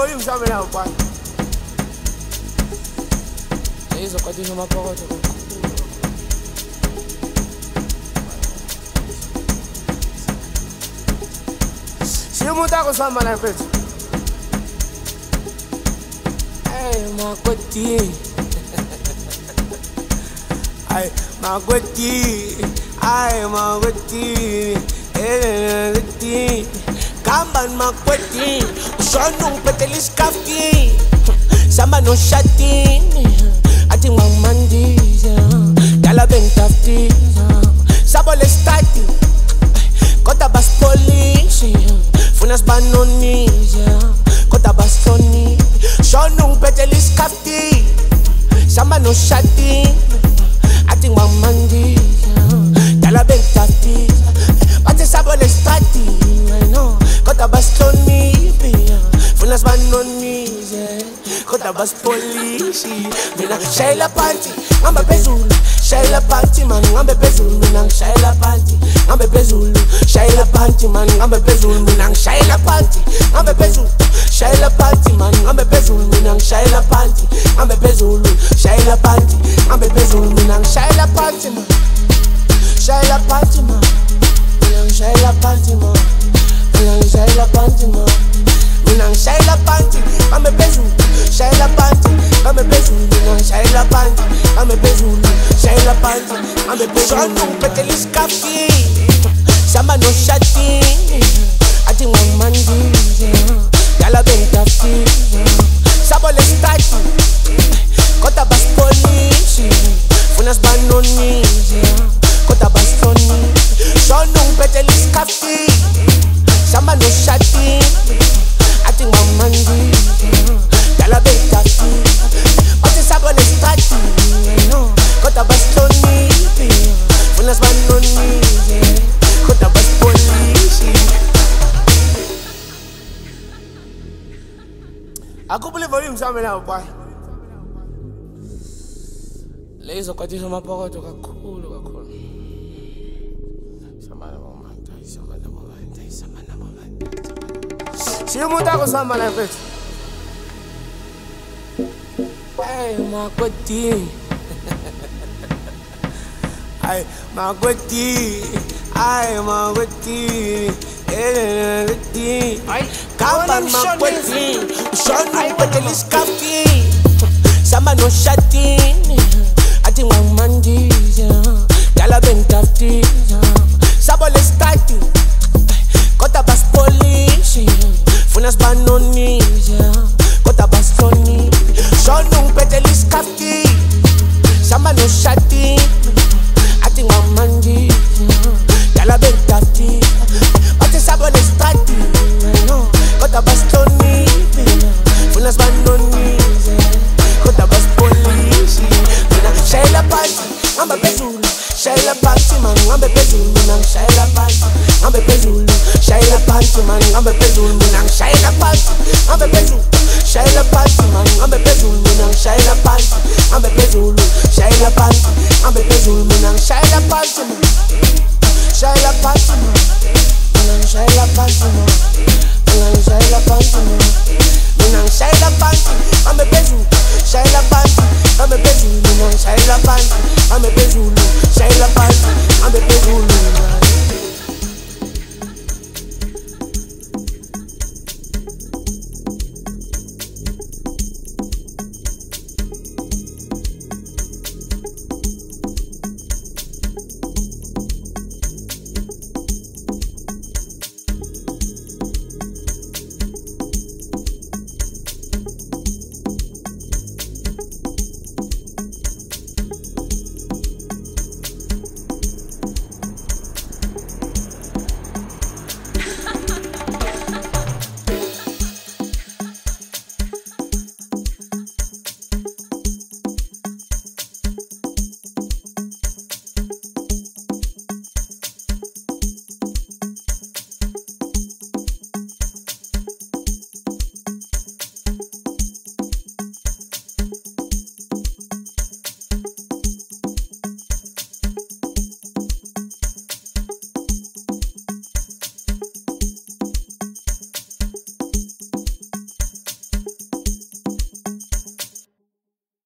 volume jamais là ou pas? Ils ont pas dit ma parole. Si vous montez comme ça, mal un peu. Hey, ma côté. Hey, ma côté. Hey, ma côté. Hey, Kamban makweti, ushonu petelis kafti, sama no shati, ati mamandi, gala bentafti, sabole stati, kota bas police, funas banoni, kota bastoni, ushonu petelis kafti, sama no shati, ati mamandi, gala bentafti, ati sabole stati, no. Kota bastoni, funas banoni, kota bas polisi. Mina shaila panty, ngamba bezulu. Shaila panty man, ngamba bezulu. Mina shaila panty, ngamba bezulu. Shaila panty man, ngamba bezulu. Mina shaila panty, ngamba bezulu. Shaila panty man, ngamba bezulu. Mina shaila panty, ngamba bezulu. Shaila panty, ngamba bezulu. Mina shaila panty man. Shaila panty man, mina shaila panty man. Shaila panty man, minang shaila panty, I'm a bezulu. Shaila panty, I'm a bezulu. Minang shaila panty, I'm a bezulu. Shaila panty, I'm a bezulu. Shonu petelis kafti, sama no shati. Ati mamandi, gala bentafti, sabole stati, kota bas police, funas banoni, kota bastoni. Shonu petelis kafti. Sama no shati, I think my mandi, gala betati, but it's a bonnet stati, no, kota bastoni, funas banoni, kota bastoni. I couple de volume ça maintenant ou pas? Les autres quand ils sont ma parole, tu vas cool. Si vous montez comme ça, mal un peu. Hey, ma côté. Hey, ma côté. Hey, ma côté. Hey, Kamban ma côté. Ushonu petelis kafti. Sama no shati. Ati mamandi. Gala bentafti. Sabole stati. Kota bas police. Funas banoni, kota bastoni. Shonu petelis kafti, sama no shati. Ati mamandi, gala bentafti, ati sabole stati. No, kota bastoni, funas banoni, kota bas police. Shaila panty, ngamba bezulu. Shaila panty man, ngamba bezulu. Shaila panty, ngamba bezulu. Shaila panty man, ngamba bezulu. Shaila panty, ngamba bezulu. Shaila panty man, ngamba bezulu. Shaila panty, ngamba bezulu. Shaila panty, ngamba bezulu. Shaila panty man, Shaila panty man, Shaila panty man, Shaila panty man, Shaila panty, ngamba bezulu. Shaila panty, ngamba bezulu. Shaila panty, ngamba bezulu. Shaila